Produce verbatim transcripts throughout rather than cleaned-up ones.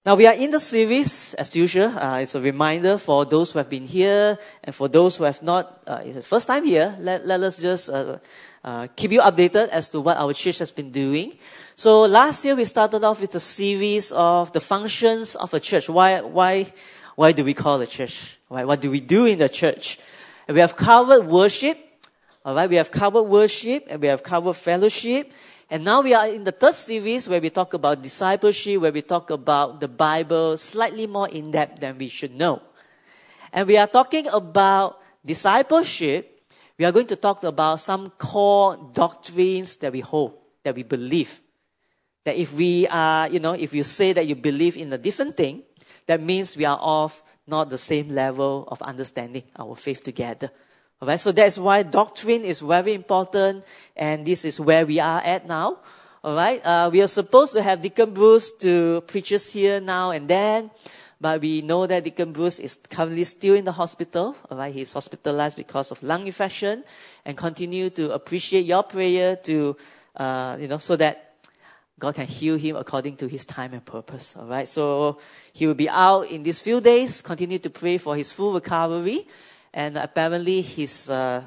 Now we are in the series, as usual. Uh, it's a reminder for those who have been here and for those who have not, uh, it's the first time here, let, let us just uh, uh, keep you updated as to what our church has been doing. So last year we started off with a series of the functions of a church. Why, why, why do we call a church? Why, what do we do in the church? And we have covered worship. Alright, we have covered worship and we have covered fellowship. And now we are in the third series where we talk about discipleship, where we talk about the Bible slightly more in depth than we should know. And we are talking about discipleship. We are going to talk about some core doctrines that we hold, that we believe. That if we are, you know, if you say that you believe in a different thing, that means we are of not the same level of understanding our faith together. Alright, so that's why doctrine is very important, and this is where we are at now. Alright, uh, we are supposed to have Deacon Bruce to preach us here now and then, but we know that Deacon Bruce is currently still in the hospital. Alright, he's hospitalized because of lung infection, and continue to appreciate your prayer to, uh, you know, so that God can heal him according to his time and purpose. Alright, so he will be out in these few days. Continue to pray for his full recovery. And apparently his uh,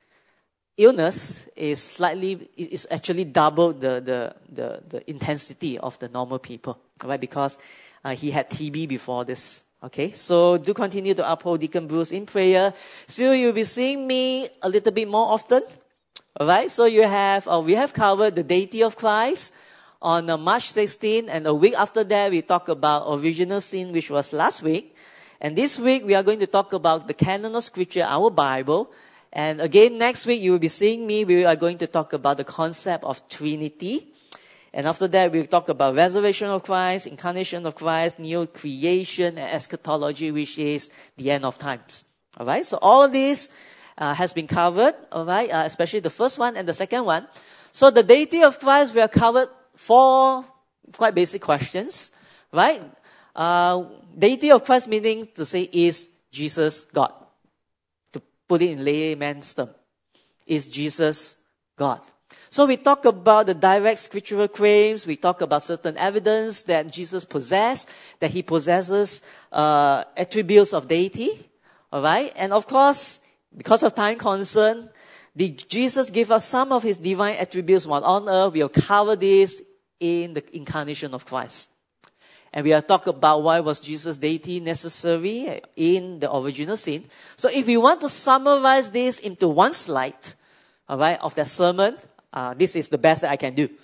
illness is slightly, is actually double the, the, the, the intensity of the normal people, right? Because uh, he had T B before this. Okay, so do continue to uphold Deacon Bruce in prayer. So you'll be seeing me a little bit more often. Alright, so you have, uh, we have covered the deity of Christ on uh, March sixteenth, and a week after that we talk about original sin, which was last week. And this week, we are going to talk about the canon of Scripture, our Bible. And again, next week, you will be seeing me. We are going to talk about the concept of Trinity. And after that, we'll talk about resurrection of Christ, incarnation of Christ, new creation, and eschatology, which is the end of times. Alright, so all of this uh, has been covered, alright, uh, especially the first one and the second one. So the deity of Christ, we have covered four quite basic questions, right? Uh, deity of Christ meaning to say, is Jesus God? To put it in layman's term, is Jesus God? So we talk about the direct scriptural claims. We talk about certain evidence that Jesus possessed, that he possesses uh, attributes of deity. All right, and of course, because of time concern, did Jesus give us some of his divine attributes while on earth? We'll cover this in the incarnation of Christ. And we are talking about why was Jesus' deity necessary in the original sin. So if we want to summarize this into one slide, alright, of that sermon, uh, this is the best that I can do.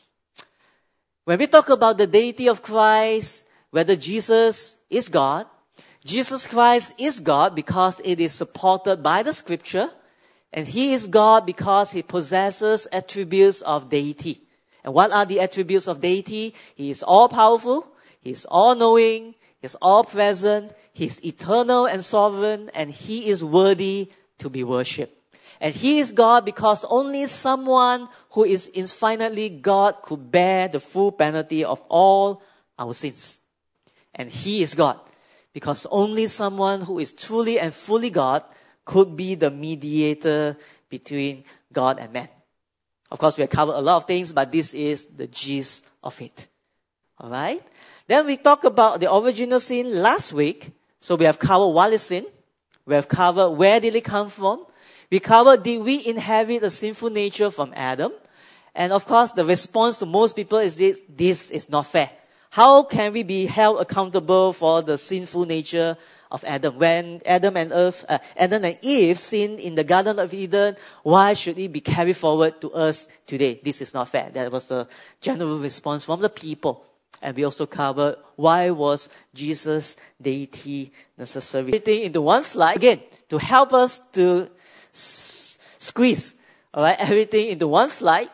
When we talk about the deity of Christ, whether Jesus is God, Jesus Christ is God because it is supported by the scripture, and he is God because he possesses attributes of deity. And what are the attributes of deity? He is all-powerful. He's all-knowing, he's all-present, he's eternal and sovereign, and he is worthy to be worshipped. And he is God because only someone who is infinitely God could bear the full penalty of all our sins. And he is God because only someone who is truly and fully God could be the mediator between God and man. Of course, we have covered a lot of things, but this is the gist of it. Alright? Then we talked about the original sin last week. So we have covered what is sin. We have covered where did it come from. We covered did we inherit a sinful nature from Adam. And of course the response to most people is this, this is not fair. How can we be held accountable for the sinful nature of Adam? When Adam and Eve, uh, Adam and Eve sinned in the Garden of Eden, why should it be carried forward to us today? This is not fair. That was the general response from the people. And we also covered why was Jesus' deity necessary. Everything into one slide. Again, to help us to s- squeeze, alright, everything into one slide.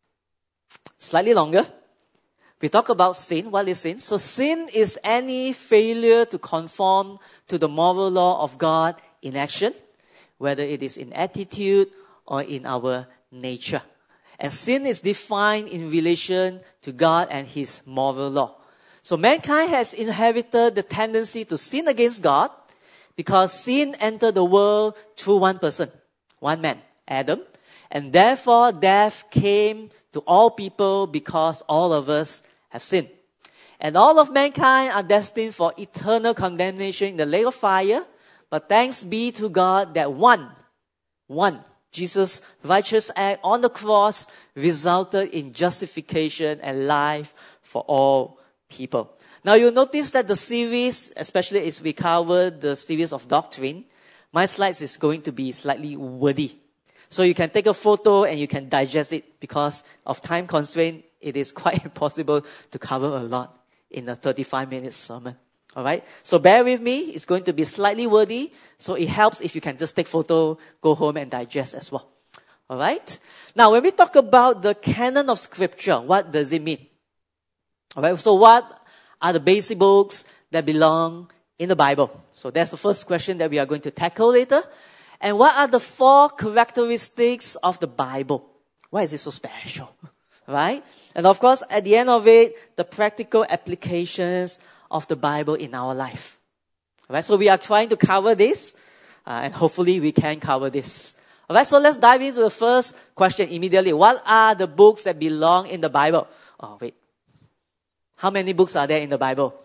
Slightly longer. We talk about sin. What is sin? So sin is any failure to conform to the moral law of God in action, whether it is in attitude or in our nature. And sin is defined in relation to God and his moral law. So mankind has inherited the tendency to sin against God because sin entered the world through one person, one man, Adam. And therefore death came to all people because all of us have sinned. and all of mankind are destined for eternal condemnation in the lake of fire. But thanks be to God that one, one, Jesus' righteous act on the cross resulted in justification and life for all people. Now you'll notice that the series, especially as we cover the series of doctrine, my slides is going to be slightly wordy. So you can take a photo and you can digest it because of time constraint. It is quite impossible to cover a lot in a thirty-five minute sermon. Alright? So bear with me. It's going to be slightly wordy. So it helps if you can just take photo, go home and digest as well. Alright? Now when we talk about the canon of scripture, what does it mean? Alright? So what are the basic books that belong in the Bible? So that's the first question that we are going to tackle later. And what are the four characteristics of the Bible? Why is it so special? Right? And of course, at the end of it, the practical applications of the Bible in our life. Alright, so we are trying to cover this, uh, and hopefully we can cover this. Alright, so let's dive into the first question immediately. What are the books that belong in the Bible? Oh, wait. How many books are there in the Bible?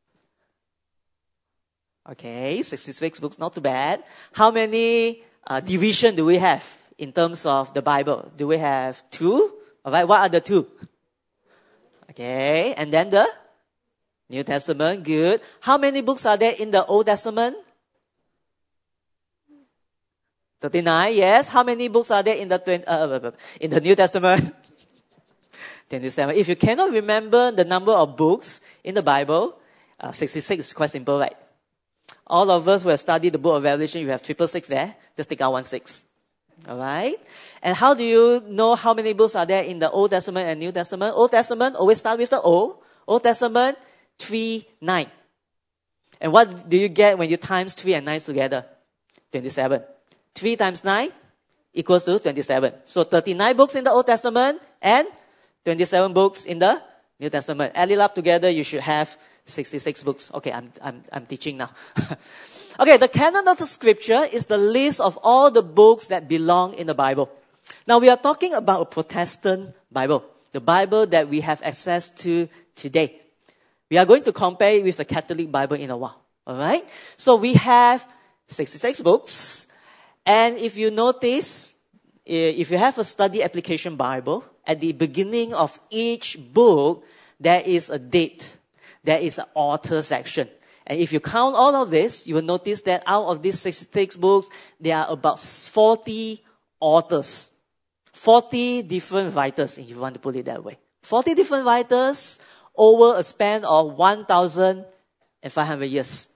Okay, sixty-six books, not too bad. How many uh, division do we have in terms of the Bible? Do we have two? Alright, what are the two? Okay, and then the New Testament, good. How many books are there in the Old Testament? thirty-nine, yes. How many books are there in the twenty, uh, in the New Testament? twenty-seven. If you cannot remember the number of books in the Bible, uh, sixty-six is quite simple, right? All of us who have studied the book of Revelation, you have triple six there. Just take out one six. Alright? And how do you know how many books are there in the Old Testament and New Testament? Old Testament always start with the O. Old Testament, three, nine. And what do you get when you times three and nine together? twenty-seven. three times nine equals to twenty-seven. So thirty-nine books in the Old Testament and twenty-seven books in the New Testament. Add it up together, you should have sixty-six books. Okay, I'm, I'm, I'm teaching now. Okay, the canon of the scripture is the list of all the books that belong in the Bible. Now we are talking about a Protestant Bible, the Bible that we have access to today. We are going to compare it with the Catholic Bible in a while. Alright? So we have sixty-six books. And if you notice, if you have a study application Bible, at the beginning of each book, there is a date. There is an author section. And if you count all of this, you will notice that out of these sixty-six books, there are about forty authors. forty different writers, if you want to put it that way. forty different writers over a span of one thousand five hundred years.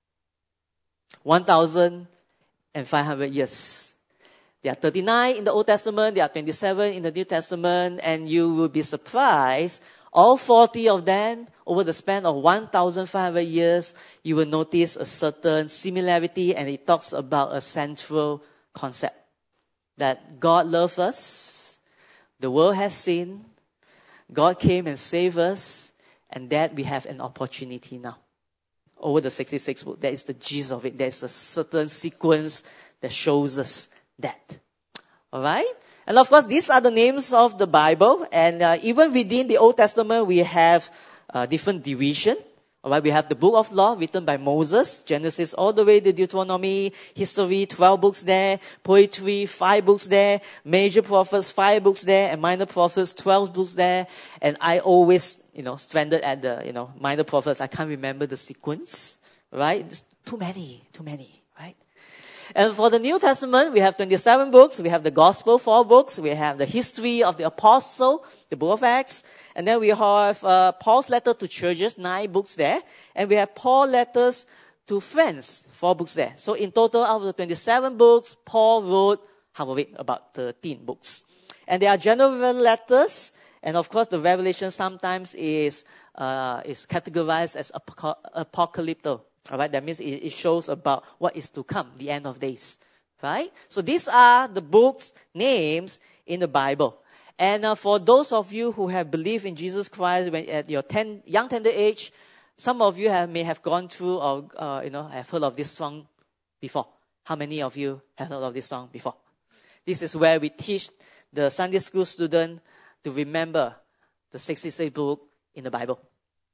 one thousand five hundred years. There are thirty-nine in the Old Testament, there are twenty-seven in the New Testament, and you will be surprised, all forty of them, over the span of one thousand five hundred years, you will notice a certain similarity, and it talks about a central concept. That God loves us, the world has sinned, God came and saved us, and that we have an opportunity now. Over the sixty-six books, that is the gist of it. There is a certain sequence that shows us that. Alright? And of course, these are the names of the Bible. And uh, even within the Old Testament, we have uh, different division. Alright, we have the book of law written by Moses, Genesis all the way to Deuteronomy, history, twelve books there, poetry, five books there, major prophets, five books there, and minor prophets, twelve books there. And I always, you know, stranded at the, you know, minor prophets. I can't remember the sequence, right? There's too many, too many, right? And for the New Testament, we have twenty-seven books. We have the Gospel, four books. We have the history of the Apostle, the book of Acts. And then we have uh, Paul's letter to churches, nine books there. And we have Paul's letters to friends, four books there. So in total, out of the twenty-seven books, Paul wrote, half of it, about thirteen books. And there are general letters. And of course, the Revelation sometimes is uh, is categorized as apoc- apocalyptic. All right, that means it, it shows about what is to come, the end of days. Right? So these are the books, names in the Bible. And uh, for those of you who have believed in Jesus Christ when at your ten, young tender age, some of you have, may have gone through or uh, you know have heard of this song before. How many of you have heard of this song before? This is where we teach the Sunday school student to remember the sixty-six book in the Bible.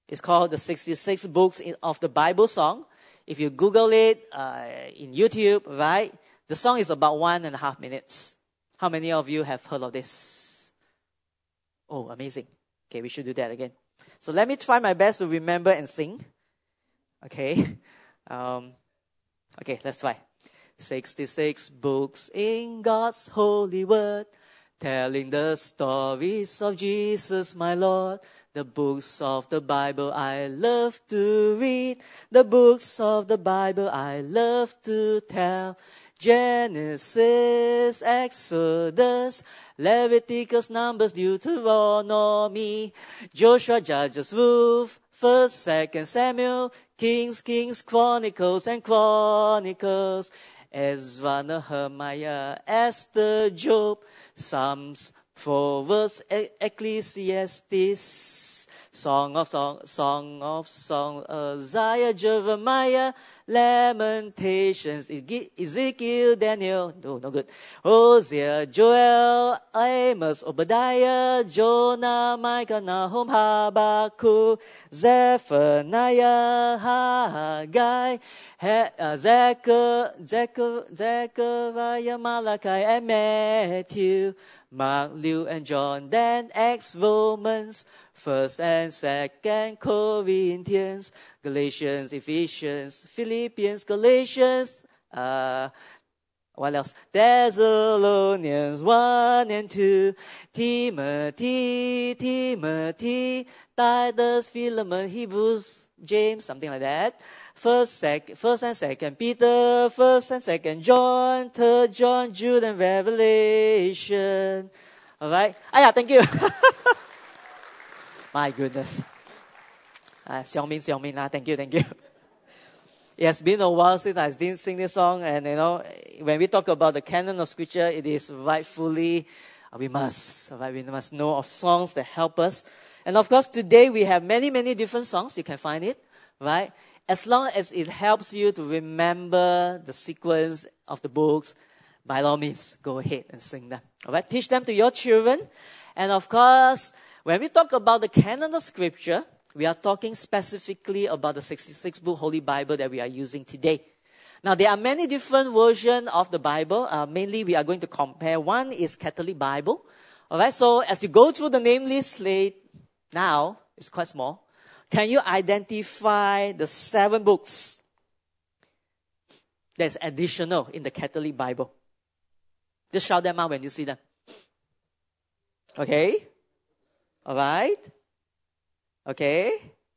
It's called the sixty-six Books in, of the Bible Song. If you Google it uh, in YouTube, right, the song is about one and a half minutes. How many of you have heard of this? Oh, amazing. Okay, we should do that again. So let me try my best to remember and sing. Okay. Um, okay, let's try. sixty-six books in God's holy word, telling the stories of Jesus, my Lord. The books of the Bible I love to read. The books of the Bible I love to tell. Genesis, Exodus, Leviticus, Numbers, Deuteronomy, Joshua, Judges, Ruth, First, Second Samuel, Kings, Kings, Chronicles, and Chronicles, Ezra, Nehemiah, Esther, Job, Psalms, Proverbs, e- Ecclesiastes, Song of Song, Song of Song, Isaiah, Jeremiah, Lamentations, Ezekiel, Daniel, no, no good, Hosea, Joel, Amos, Obadiah, Jonah, Micah, Nahum, Habakkuk, Zephaniah, Haggai, He- uh, Zechariah, Zechariah, Malachi, and Matthew, Mark, Luke, and John, then Acts, Romans, First and Second Corinthians, Galatians, Ephesians, Philippians, Galatians, uh, what else? Thessalonians one and two, Timothy, Timothy, Titus, Philemon, Hebrews, James, something like that. First, sec, first and Second Peter, First and Second John, Third John, Jude, and Revelation. All right. Ah, yeah, thank you. My goodness. Uh, Xiao Min, Xiao Min, ah, thank you, thank you. It has been a while since I didn't sing this song, and you know, when we talk about the canon of Scripture, it is rightfully, uh, we must, right, we must know of songs that help us. And of course, today we have many, many different songs. You can find it, right? As long as it helps you to remember the sequence of the books, by all means, go ahead and sing them. All right, teach them to your children. And of course, when we talk about the canon of Scripture, we are talking specifically about the sixty-six book Holy Bible that we are using today. Now, there are many different versions of the Bible. Uh, mainly, we are going to compare. One is Catholic Bible. All right, so as you go through the name list late now, it's quite small. Can you identify the seven books that's additional in the Catholic Bible? Just shout them out when you see them. Okay? All right? Okay?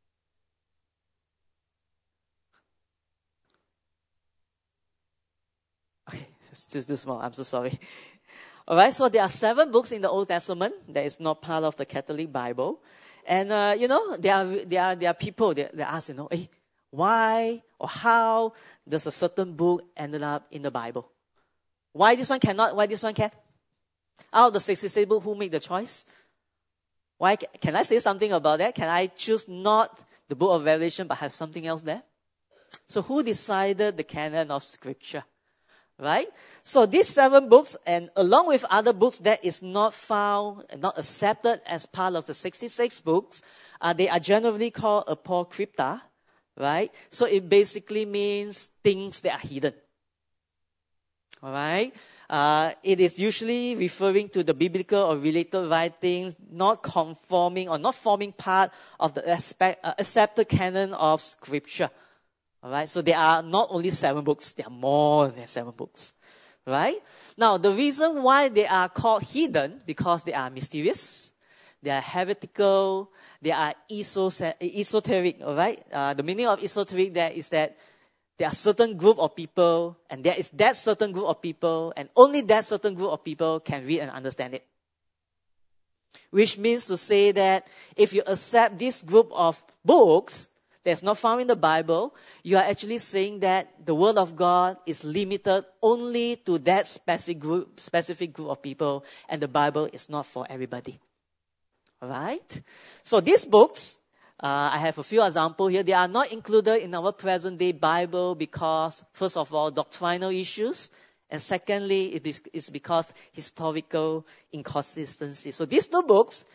Okay, just, just too small. I'm so sorry. All right, so there are seven books in the Old Testament that is not part of the Catholic Bible. And, uh, you know, there are, there are, there are people that, that ask, you know, hey, why or how does a certain book ended up in the Bible? Why this one cannot, why this one can? Out of the sixty-six books, who made the choice? Why, can I say something about that? Can I choose not the book of Revelation but have something else there? So who decided the canon of Scripture? Right? So these seven books, and along with other books that is not found, not accepted as part of the sixty-six books, uh, they are generally called apocrypha, right? So it basically means things that are hidden. All right? Uh, it is usually referring to the biblical or related writings not conforming or not forming part of the aspect, uh, accepted canon of Scripture. All right, so there are not only seven books, there are more than seven books. Right? Now, the reason why they are called hidden, because they are mysterious, they are heretical, they are esoteric, all right? Uh, the meaning of esoteric there is that there are certain group of people, and there is that certain group of people, and only that certain group of people can read and understand it. Which means to say that if you accept this group of books that's not found in the Bible, you are actually saying that the Word of God is limited only to that specific group, specific group of people, and the Bible is not for everybody. Alright? So these books, uh, I have a few examples here. They are not included in our present-day Bible because, first of all, doctrinal issues, and secondly, it is because historical inconsistency. So these two books,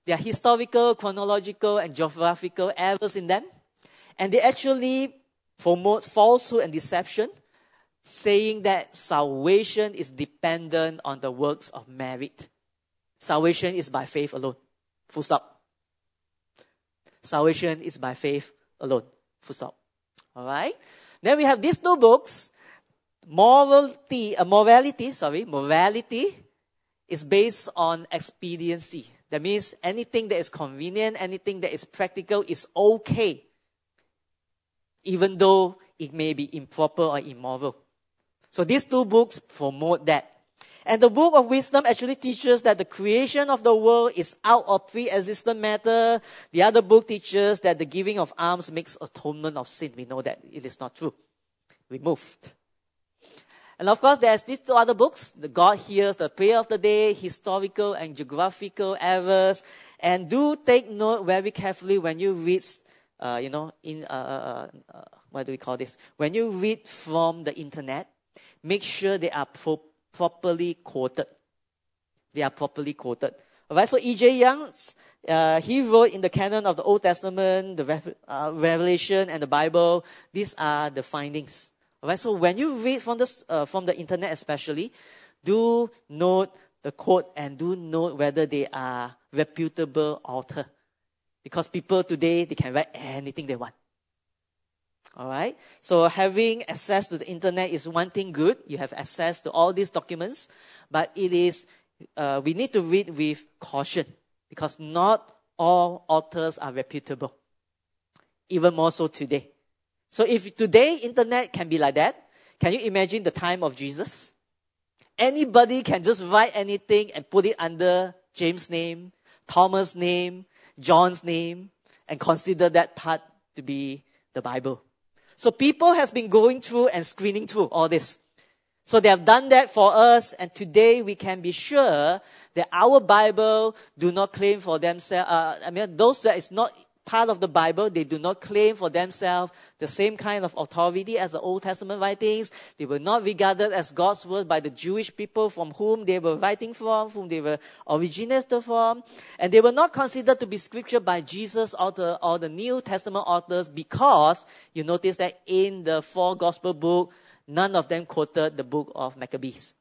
There are historical, chronological, and geographical errors in them. And they actually promote falsehood and deception, saying that salvation is dependent on the works of merit. Salvation is by faith alone. Full stop. Salvation is by faith alone. Full stop. Alright? Then we have these two books. Morality, uh, morality, sorry, morality is based on expediency. That means anything that is convenient, anything that is practical is okay, even though it may be improper or immoral. So these two books promote that. And the book of wisdom actually teaches that the creation of the world is out of pre-existent matter. The other book teaches that the giving of alms makes atonement of sin. We know that it is not true. Removed. And of course, there's these two other books. The God Hears, the Prayer of the Day, historical and geographical errors. And do take note very carefully when you read, uh, you know, in, uh, uh, uh, what do we call this? When you read from the internet, make sure they are pro- properly quoted. They are properly quoted. Alright, so E J Young, uh, he wrote in the canon of the Old Testament, the Re- uh, Revelation and the Bible, these are the findings. Alright, so when you read from the, uh, from the internet especially, do note the quote and do note whether they are reputable author. Because people today, they can write anything they want. Alright, so having access to the internet is one thing good. You have access to all these documents, but it is, uh, we need to read with caution because not all authors are reputable. Even more so today. So if today internet can be like that, can you imagine the time of Jesus? Anybody can just write anything and put it under James' name, Thomas' name, John's name, and consider that part to be the Bible. So people has been going through and screening through all this. So they have done that for us, and today we can be sure that our Bible do not claim for themselves, uh, I mean, those that is not part of the Bible, they do not claim for themselves the same kind of authority as the Old Testament writings. They were not regarded as God's word by the Jewish people from whom they were writing from, whom they were originated from. And they were not considered to be scripture by Jesus or the, or the New Testament authors because you notice that in the four gospel books, none of them quoted the book of Maccabees.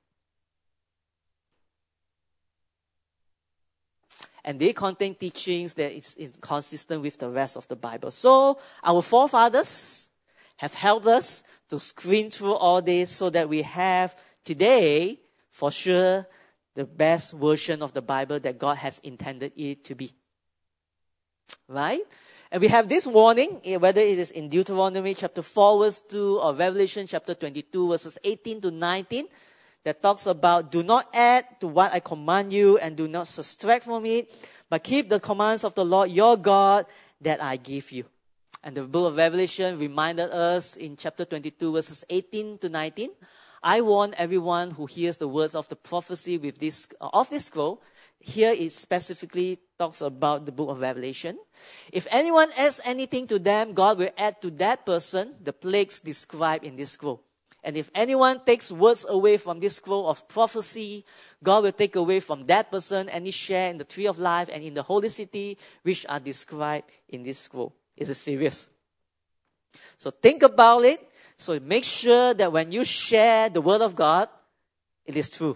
And they contain teachings that is inconsistent with the rest of the Bible. So our forefathers have helped us to screen through all this so that we have today, for sure, the best version of the Bible that God has intended it to be. Right? And we have this warning, whether it is in Deuteronomy chapter four verse two or Revelation chapter twenty-two verses eighteen to nineteen, that talks about do not add to what I command you and do not subtract from it, but keep the commands of the Lord your God that I give you. And the book of Revelation reminded us in chapter twenty-two verses eighteen to nineteen, I warn everyone who hears the words of the prophecy with this, of this scroll. Here it specifically talks about the book of Revelation. If anyone adds anything to them, God will add to that person the plagues described in this scroll. And if anyone takes words away from this scroll of prophecy, God will take away from that person any share in the tree of life and in the holy city, which are described in this scroll. It's serious. So think about it. So make sure that when you share the word of God, it is true.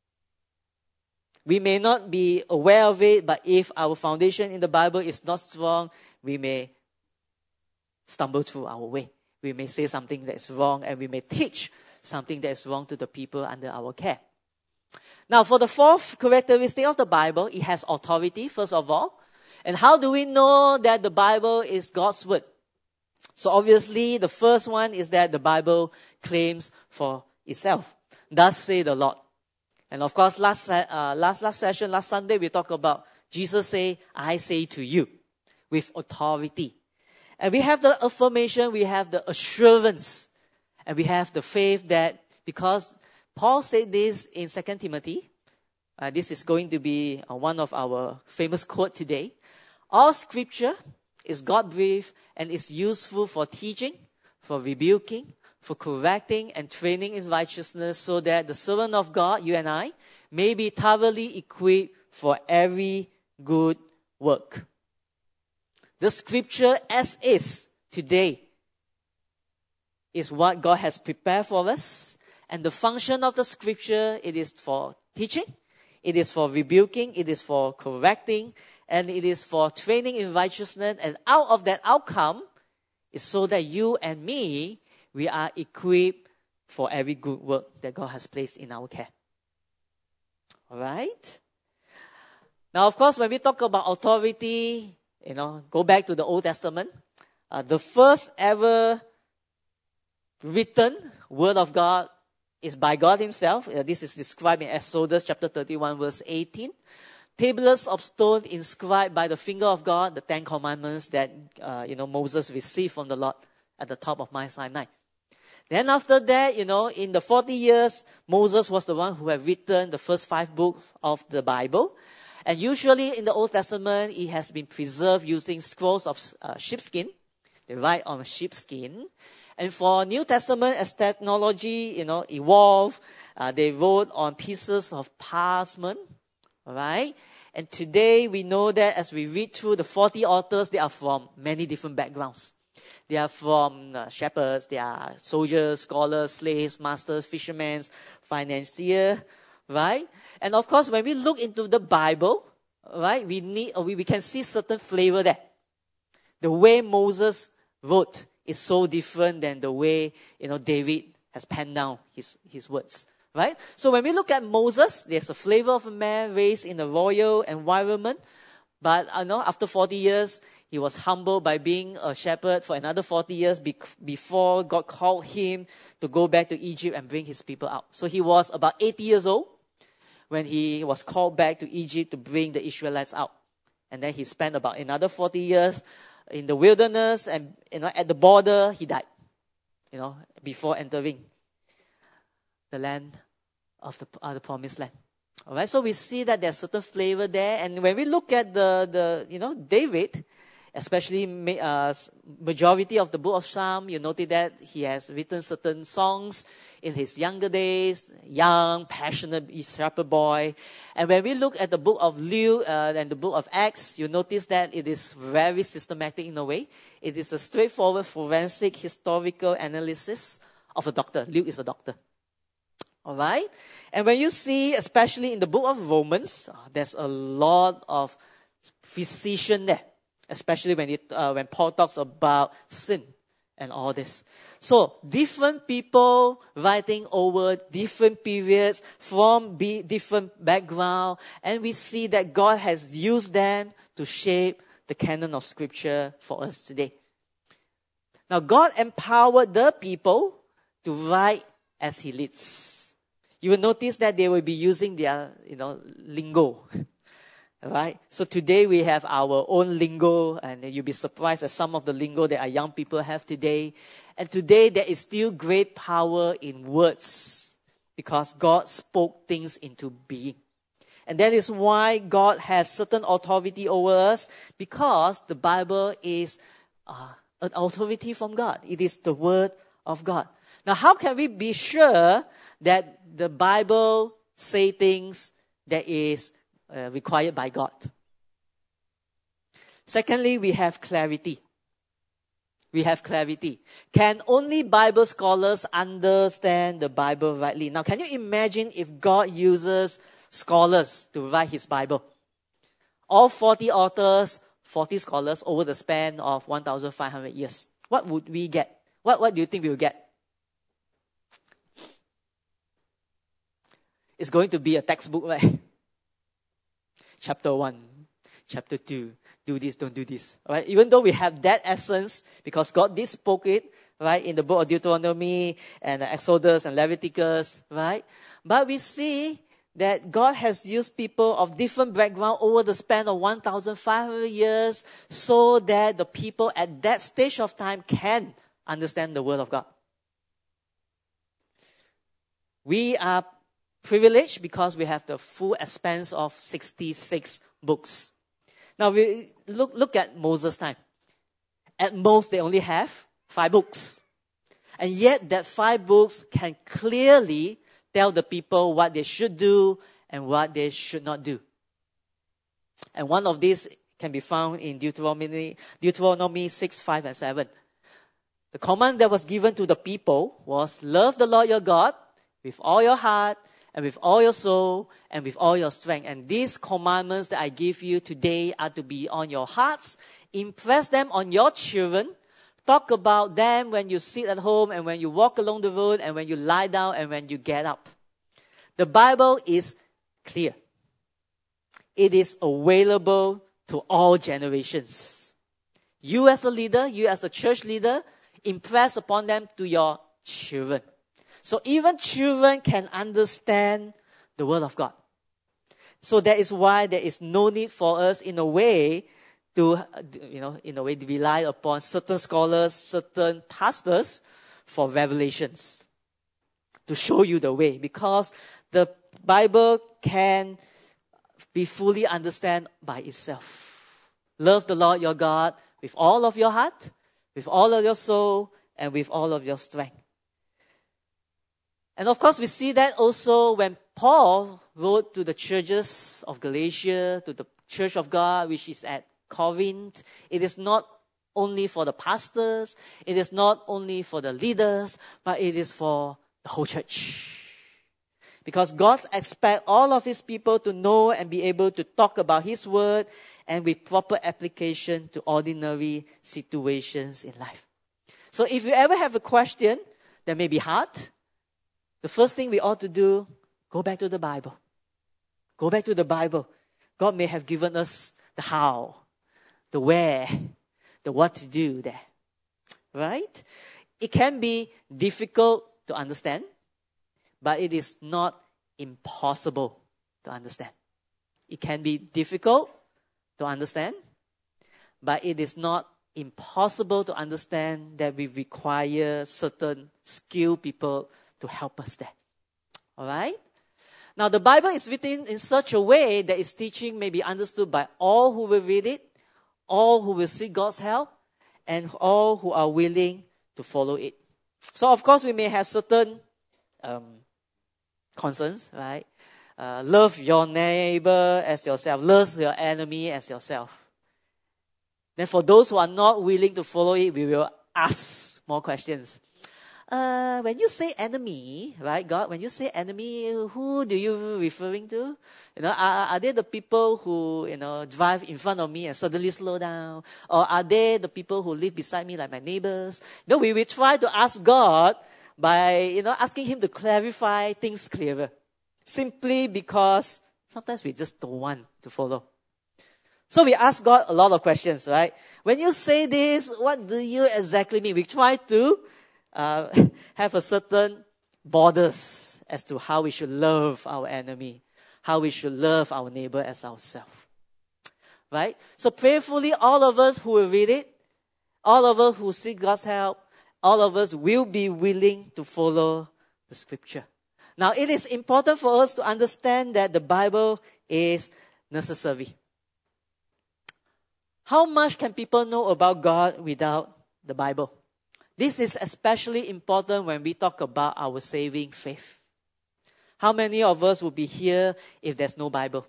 We may not be aware of it, but if our foundation in the Bible is not strong, we may stumble through our way. We may say something that is wrong, and we may teach something that is wrong to the people under our care. Now, for the fourth characteristic of the Bible, it has authority, first of all. And how do we know that the Bible is God's word? So obviously, the first one is that the Bible claims for itself. Thus say the Lord. And of course, last uh, last last session, last Sunday, we talked about Jesus say, I say to you, with authority. And we have the affirmation, we have the assurance, and we have the faith that because Paul said this in Second Timothy, uh, this is going to be uh, one of our famous quotes today. All scripture is God-breathed and is useful for teaching, for rebuking, for correcting and training in righteousness so that the servant of God, you and I, may be thoroughly equipped for every good work. The scripture as is today is what God has prepared for us. And the function of the scripture, it is for teaching, it is for rebuking, it is for correcting, and it is for training in righteousness. And out of that outcome is so that you and me, we are equipped for every good work that God has placed in our care. Alright? Now, of course, when we talk about authority, you know, go back to the Old Testament. Uh, the first ever written word of God is by God himself. Uh, this is described in Exodus chapter thirty-one, verse eighteen. Tablets of stone inscribed by the finger of God, the Ten Commandments that, uh, you know, Moses received from the Lord at the top of Mount Sinai. Then after that, you know, in the forty years, Moses was the one who had written the first five books of the Bible. And usually in the Old Testament, it has been preserved using scrolls of uh, sheepskin. They write on sheepskin. And for New Testament, as technology, you know, evolved, uh, they wrote on pieces of parchment. All right? And today we know that as we read through the forty authors, they are from many different backgrounds. They are from uh, shepherds, they are soldiers, scholars, slaves, masters, fishermen, financiers, right? And of course, when we look into the Bible, right, we need, we, we can see certain flavor there. The way Moses wrote is so different than the way, you know, David has penned down his, his words, right? So when we look at Moses, there's a flavor of a man raised in a royal environment. But I know after forty years, he was humbled by being a shepherd for another forty years be- before God called him to go back to Egypt and bring his people out. So he was about eighty years old when he was called back to Egypt to bring the Israelites out. And then he spent about another forty years in the wilderness, and, you know, at the border, he died, you know, before entering the land of the, uh, the promised land. All right, so we see that there's certain flavor there. And when we look at the, the you know, David, especially uh, majority of the book of Psalm, you notice that he has written certain songs in his younger days, young, passionate shepherd boy. And when we look at the book of Luke uh, and the book of Acts, you notice that it is very systematic in a way. It is a straightforward forensic historical analysis of a doctor. Luke is a doctor. All right? And when you see, especially in the book of Romans, there's a lot of physician there, especially when it, uh, when Paul talks about sin and all this. So, different people writing over different periods from be different background, and we see that God has used them to shape the canon of Scripture for us today. Now, God empowered the people to write as He leads. You will notice that they will be using their, you know, lingo. Right? So today we have our own lingo, and you'll be surprised at some of the lingo that our young people have today. And today there is still great power in words because God spoke things into being. And that is why God has certain authority over us, because the Bible is uh, an authority from God. It is the Word of God. Now, how can we be sure that the Bible say things that is uh, required by God? Secondly, we have clarity. We have clarity. Can only Bible scholars understand the Bible rightly? Now, can you imagine if God uses scholars to write His Bible? All forty authors, forty scholars over the span of one thousand five hundred years. What would we get? What, what do you think we will get? It's going to be a textbook, right? Chapter one, chapter two, do this, don't do this. Right? Even though we have that essence, because God did spoke it, right, in the book of Deuteronomy and Exodus and Leviticus, right? But we see that God has used people of different background over the span of one thousand five hundred years so that the people at that stage of time can understand the Word of God. We are privileged because we have the full expanse of sixty-six books. Now we look look at Moses' time. At most they only have five books. And yet that five books can clearly tell the people what they should do and what they should not do. And one of these can be found in Deuteronomy, Deuteronomy six, five, and seven. The command that was given to the people was, love the Lord your God with all your heart, and with all your soul, and with all your strength. And these commandments that I give you today are to be on your hearts. Impress them on your children. Talk about them when you sit at home, and when you walk along the road, and when you lie down, and when you get up. The Bible is clear. It is available to all generations. You as a leader, you as a church leader, impress upon them to your children. So even children can understand the Word of God. So that is why there is no need for us in a way to, you know, in a way to rely upon certain scholars, certain pastors for revelations to show you the way. Because the Bible can be fully understood by itself. Love the Lord your God with all of your heart, with all of your soul, and with all of your strength. And of course, we see that also when Paul wrote to the churches of Galatia, to the church of God, which is at Corinth. It is not only for the pastors, it is not only for the leaders, but it is for the whole church. Because God expects all of His people to know and be able to talk about His word, and with proper application to ordinary situations in life. So if you ever have a question that may be hard, the first thing we ought to do, go back to the Bible. Go back to the Bible. God may have given us the how, the where, the what to do there. Right? It can be difficult to understand, but it is not impossible to understand. It can be difficult to understand, but it is not impossible to understand that we require certain skilled people to help us there. Alright? Now the Bible is written in such a way that its teaching may be understood by all who will read it, all who will seek God's help, and all who are willing to follow it. So of course we may have certain um, concerns, right? Uh, love your neighbor as yourself. Love your enemy as yourself. Then for those who are not willing to follow it, we will ask more questions. Uh, when you say enemy, right, God, when you say enemy, who do you referring to? You know, are, are they the people who, you know, drive in front of me and suddenly slow down? Or are they the people who live beside me like my neighbors? You know, we will try to ask God by, you know, asking Him to clarify things clearer. Simply because sometimes we just don't want to follow. So we ask God a lot of questions, right? When you say this, what do you exactly mean? We try to uh, have a certain borders as to how we should love our enemy, how we should love our neighbor as ourselves. Right? So prayerfully, all of us who will read it, all of us who seek God's help, all of us will be willing to follow the scripture. Now, it is important for us to understand that the Bible is necessary. How much can people know about God without the Bible? This is especially important when we talk about our saving faith. How many of us will be here if there's no Bible?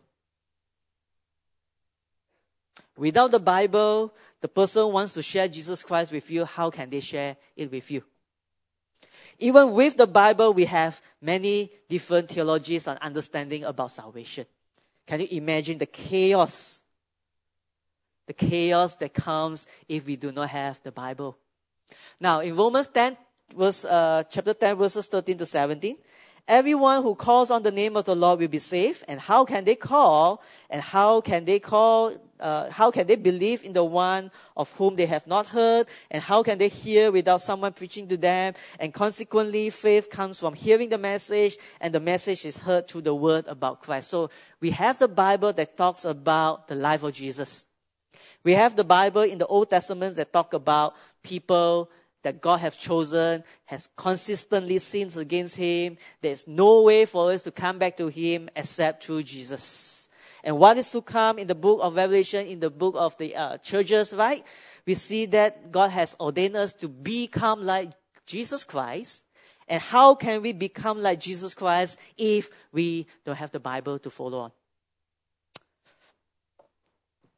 Without the Bible, the person wants to share Jesus Christ with you. How can they share it with you? Even with the Bible, we have many different theologies and understanding about salvation. Can you imagine the chaos? The chaos that comes if we do not have the Bible. Now, in Romans ten, verse, uh, chapter ten, verses thirteen to seventeen, everyone who calls on the name of the Lord will be saved. And how can they call? And how can they call? Uh, how can they believe in the one of whom they have not heard? And how can they hear without someone preaching to them? And consequently, faith comes from hearing the message, and the message is heard through the word about Christ. So we have the Bible that talks about the life of Jesus. We have the Bible in the Old Testament that talk about people that God has chosen, has consistently sinned against Him. There's no way for us to come back to Him except through Jesus. And what is to come in the book of Revelation, in the book of the uh, churches, right? We see that God has ordained us to become like Jesus Christ. And how can we become like Jesus Christ if we don't have the Bible to follow on?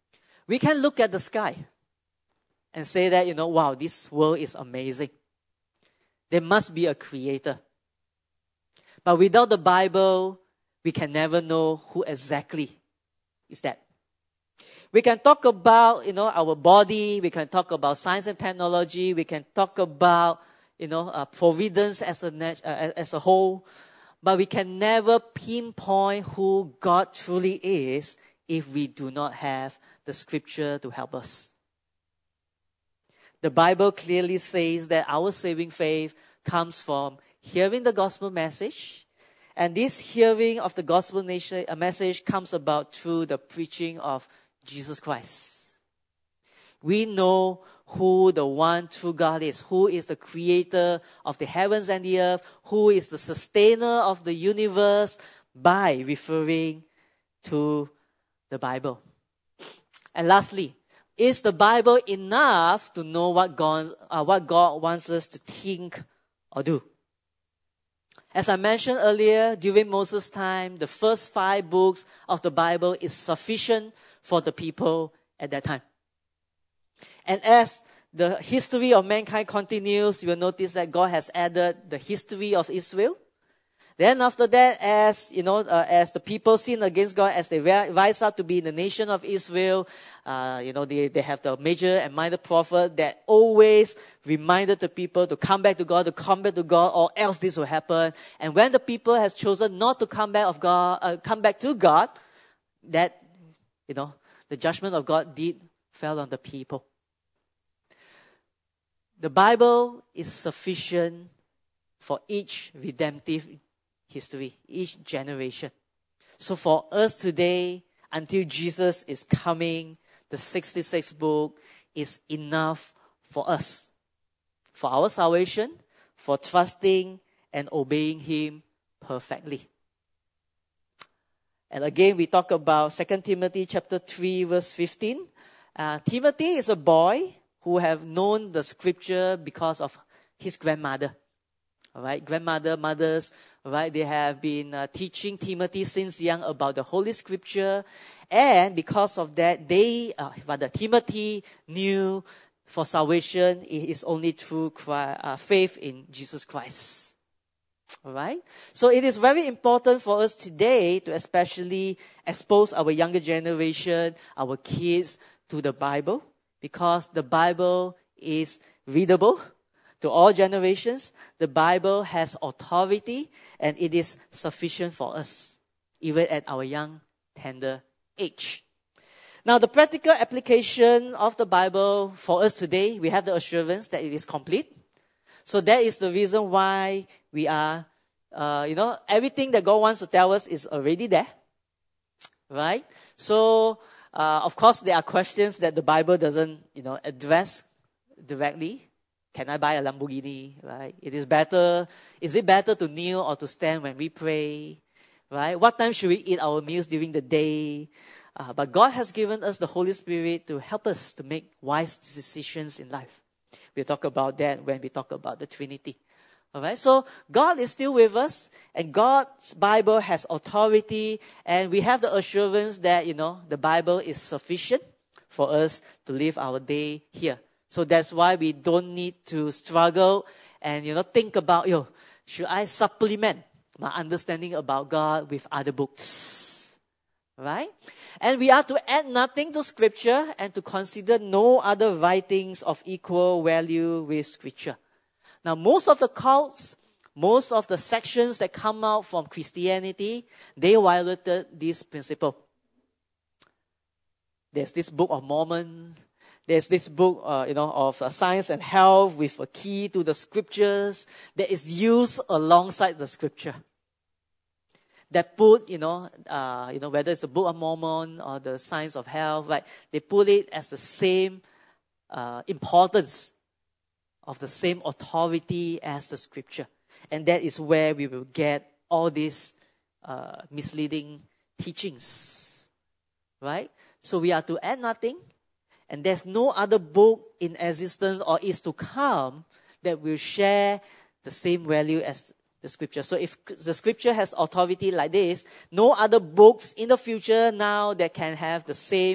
We can look at the sky and say that, you know, wow, this world is amazing. There must be a creator. But without the Bible, we can never know who exactly is that. We can talk about, you know, our body. We can talk about science and technology. We can talk about, you know, uh, providence as a nat- uh, as a whole. But we can never pinpoint who God truly is if we do not have the scripture to help us. The Bible clearly says that our saving faith comes from hearing the gospel message. And this hearing of the gospel message comes about through the preaching of Jesus Christ. We know who the one true God is, who is the creator of the heavens and the earth, who is the sustainer of the universe by referring to the Bible. And lastly, is the Bible enough to know what God, uh, what God wants us to think or do? As I mentioned earlier, during Moses' time, the first five books of the Bible is sufficient for the people at that time. And as the history of mankind continues, you will notice that God has added the history of Israel. Then after that, as you know, uh, as the people sin against God, as they rise up to be in the nation of Israel, uh, you know, they, they have the major and minor prophet that always reminded the people to come back to God, to come back to God, or else this will happen. And when the people has chosen not to come back of God, uh, come back to God, that, you know, the judgment of God did fell on the people. The Bible is sufficient for each redemptive history, each generation. So for us today, until Jesus is coming, the sixty-sixth book is enough for us, for our salvation, for trusting and obeying Him perfectly. And again, we talk about Second Timothy chapter three, verse fifteen. Uh, Timothy is a boy who have known the scripture because of his grandmother. All right, grandmother, mothers, all right, they have been uh, teaching Timothy since young about the Holy Scripture, and because of that, they, uh, rather, Timothy knew for salvation it is only through Christ, uh, faith in Jesus Christ. All right, so it is very important for us today to especially expose our younger generation, our kids, to the Bible, because the Bible is readable. To all generations, the Bible has authority and it is sufficient for us, even at our young, tender age. Now, the practical application of the Bible for us today, we have the assurance that it is complete. So that is the reason why we are, uh, you know, everything that God wants to tell us is already there. Right? So, uh, of course, there are questions that the Bible doesn't, you know, address directly. Can I buy a Lamborghini, right? It is better, is it better to kneel or to stand when we pray, right? What time should we eat our meals during the day? Uh, but God has given us the Holy Spirit to help us to make wise decisions in life. We'll talk about that when we talk about the Trinity. All right, so God is still with us, and God's Bible has authority, and we have the assurance that, you know, the Bible is sufficient for us to live our day here. So that's why we don't need to struggle and, you know, think about, yo, should I supplement my understanding about God with other books? Right? And we are to add nothing to Scripture and to consider no other writings of equal value with Scripture. Now, most of the cults, most of the sections that come out from Christianity, they violated this principle. There's this Book of Mormon. There's this book, uh, you know, of uh, science and health with a key to the scriptures that is used alongside the scripture. That put, you know, uh, you know, whether it's the Book of Mormon or the science of health, right? They put it as the same uh, importance of the same authority as the scripture, and that is where we will get all these uh, misleading teachings, right? So we are to add nothing. And there's no other book in existence or is to come that will share the same value as the scripture. So if the scripture has authority like this, no other books in the future now that can have the same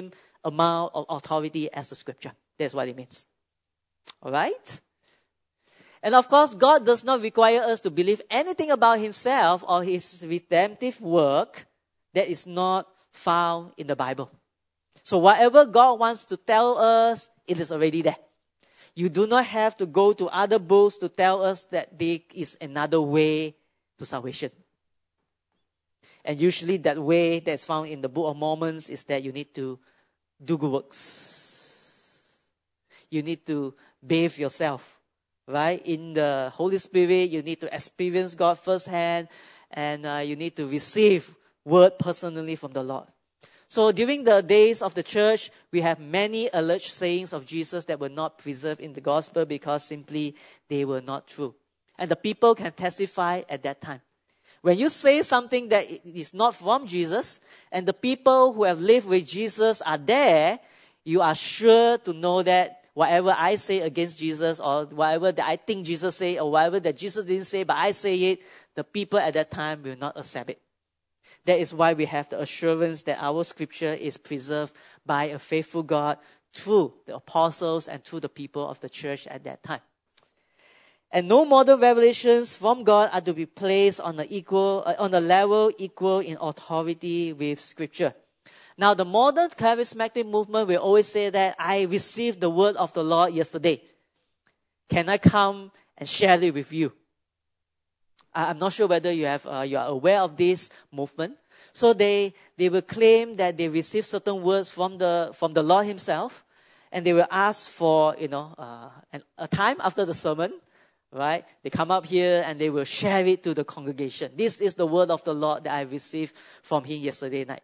amount of authority as the scripture. That's what it means. Alright? And of course, God does not require us to believe anything about himself or his redemptive work that is not found in the Bible. So whatever God wants to tell us, it is already there. You do not have to go to other books to tell us that there is another way to salvation. And usually that way that's found in the Book of Mormon is that you need to do good works. You need to bathe yourself, right? In the Holy Spirit, you need to experience God firsthand, and uh, you need to receive word personally from the Lord. So during the days of the church, we have many alleged sayings of Jesus that were not preserved in the gospel because simply they were not true. And the people can testify at that time. When you say something that is not from Jesus, and the people who have lived with Jesus are there, you are sure to know that whatever I say against Jesus, or whatever that I think Jesus say, or whatever that Jesus didn't say, but I say it, the people at that time will not accept it. That is why we have the assurance that our scripture is preserved by a faithful God through the apostles and through the people of the church at that time. And no modern revelations from God are to be placed on the equal, uh, on the level equal in authority with scripture. Now, the modern charismatic movement will always say that I received the word of the Lord yesterday. Can I come and share it with you? I'm not sure whether you have uh, you are aware of this movement. So they they will claim that they received certain words from the from the Lord Himself, and they will ask for you know uh, an, a time after the sermon, right? They come up here and they will share it to the congregation. This is the word of the Lord that I received from Him yesterday night.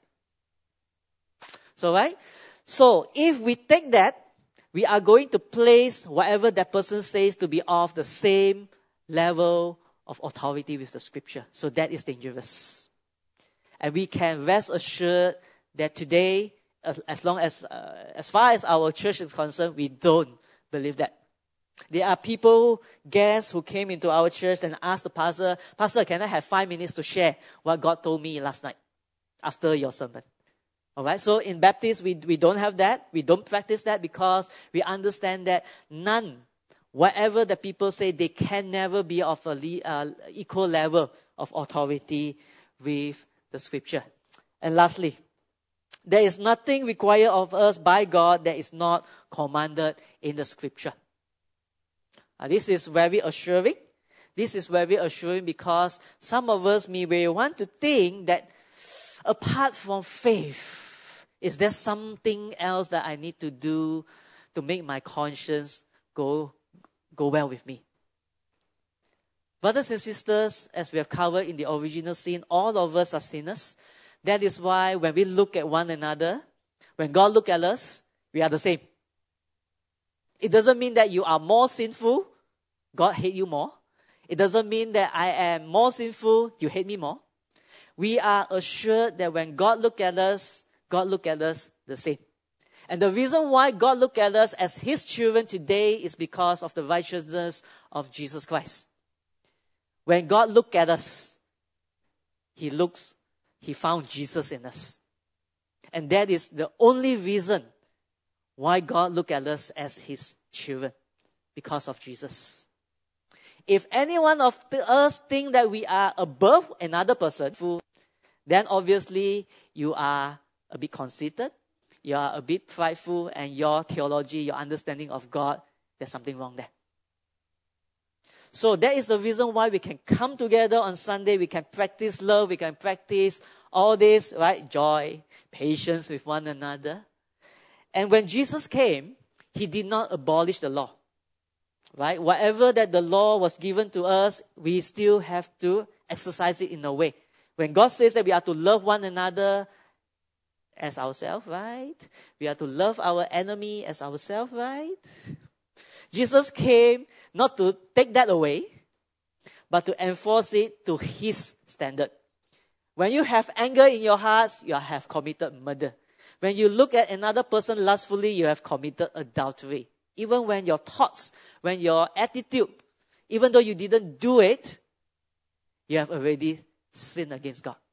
So right, so if we take that, we are going to place whatever that person says to be of the same level of authority with the scripture. So that is dangerous. And we can rest assured that today, as, as long as, uh, as far as our church is concerned, we don't believe that. There are people, guests who came into our church and asked the pastor, Pastor, can I have five minutes to share what God told me last night after your sermon? Alright, so in Baptist, we, we don't have that. We don't practice that because we understand that none whatever the people say, they can never be of a le- uh, equal level of authority with the scripture. And lastly, there is nothing required of us by God that is not commanded in the scripture. Uh, this is very assuring. This is very assuring because some of us may want to think that apart from faith, is there something else that I need to do to make my conscience go go well with me? Brothers and sisters, as we have covered in the original sin, all of us are sinners. That is why when we look at one another, when God looks at us, we are the same. It doesn't mean that you are more sinful, God hate you more. It doesn't mean that I am more sinful, you hate me more. We are assured that when God looks at us, God looks at us the same. And the reason why God looks at us as His children today is because of the righteousness of Jesus Christ. When God looked at us, He looks, He found Jesus in us. And that is the only reason why God looked at us as His children, because of Jesus. If any one of us think that we are above another person, then obviously you are a bit conceited, you are a bit prideful, and your theology, your understanding of God, there's something wrong there. So that is the reason why we can come together on Sunday, we can practice love, we can practice all this, right? Joy, patience with one another. And when Jesus came, He did not abolish the law, right? Whatever that the law was given to us, we still have to exercise it in a way. When God says that we are to love one another as ourselves, right? We are to love our enemy as ourselves, right? Jesus came not to take that away, but to enforce it to His standard. When you have anger in your hearts, you have committed murder. When you look at another person lustfully, you have committed adultery. Even when your thoughts, when your attitude, even though you didn't do it, you have already sinned against God.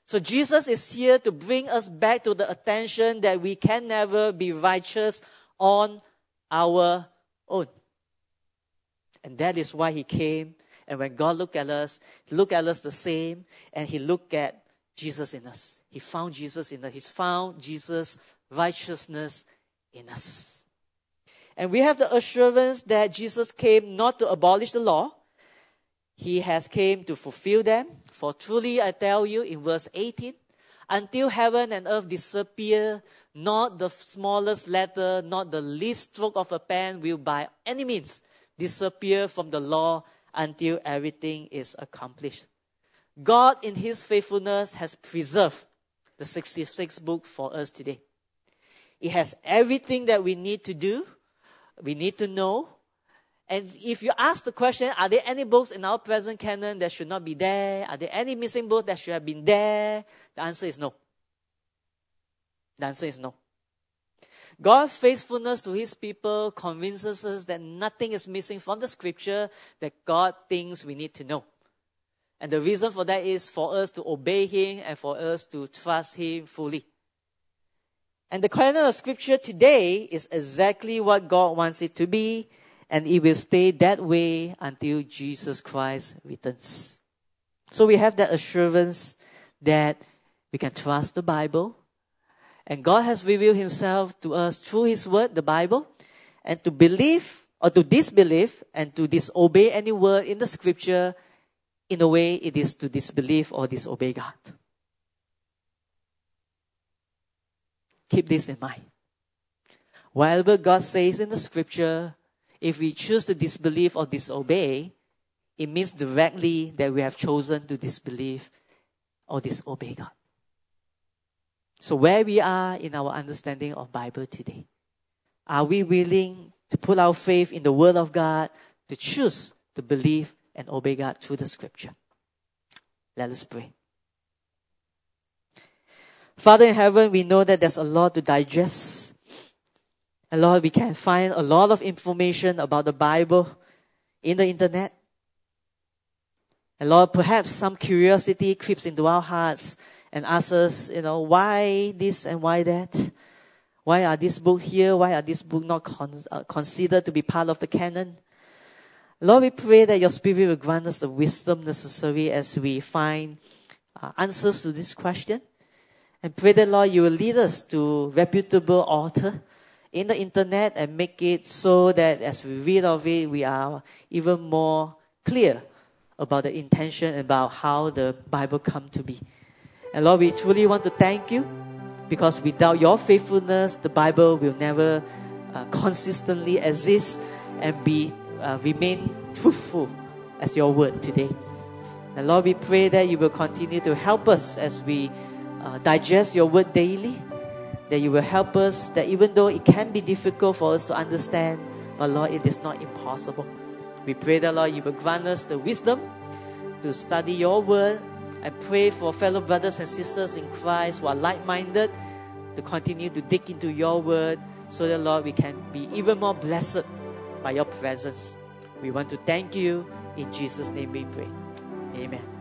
So Jesus is here to bring us back to the attention that we can never be righteous on our own. And that is why he came. And when God looked at us, he looked at us the same, and he looked at Jesus in us. He found Jesus in us. He found Jesus' righteousness in us. And we have the assurance that Jesus came not to abolish the law. He has came to fulfill them. For truly I tell you in verse eighteen, until heaven and earth disappear, not the smallest letter, not the least stroke of a pen will by any means disappear from the law until everything is accomplished. God in his faithfulness has preserved the sixty-sixth book for us today. It has everything that we need to do, we need to know. And if you ask the question, are there any books in our present canon that should not be there? Are there any missing books that should have been there? The answer is no. The answer is no. God's faithfulness to his people convinces us that nothing is missing from the scripture that God thinks we need to know. And the reason for that is for us to obey him and for us to trust him fully. And the canon of scripture today is exactly what God wants it to be, and it will stay that way until Jesus Christ returns. So we have that assurance that we can trust the Bible. And God has revealed himself to us through his word, the Bible. And to believe or to disbelieve and to disobey any word in the scripture, in a way it is to disbelieve or disobey God. Keep this in mind. Whatever God says in the scripture, if we choose to disbelieve or disobey, it means directly that we have chosen to disbelieve or disobey God. So where we are in our understanding of Bible today, are we willing to put our faith in the Word of God, to choose to believe and obey God through the scripture? Let us pray. Father in heaven, we know that there's a lot to digest. And Lord, we can find a lot of information about the Bible in the internet. And Lord, perhaps some curiosity creeps into our hearts and asks us, you know, why this and why that? Why are these books here? Why are these books not con- uh, considered to be part of the canon? Lord, we pray that your Spirit will grant us the wisdom necessary as we find uh, answers to this question. And pray that, Lord, you will lead us to reputable author in the internet and make it so that as we read of it, we are even more clear about the intention, about how the Bible come to be. And Lord, we truly want to thank you because without your faithfulness, the Bible will never uh, consistently exist and be uh, remain truthful as your word today. And Lord, we pray that you will continue to help us as we uh, digest your word daily, that you will help us, that even though it can be difficult for us to understand, but Lord, it is not impossible. We pray that, Lord, you will grant us the wisdom to study your word. I pray for fellow brothers and sisters in Christ who are like-minded to continue to dig into your word so that, Lord, we can be even more blessed by your presence. We want to thank you. In Jesus' name we pray. Amen.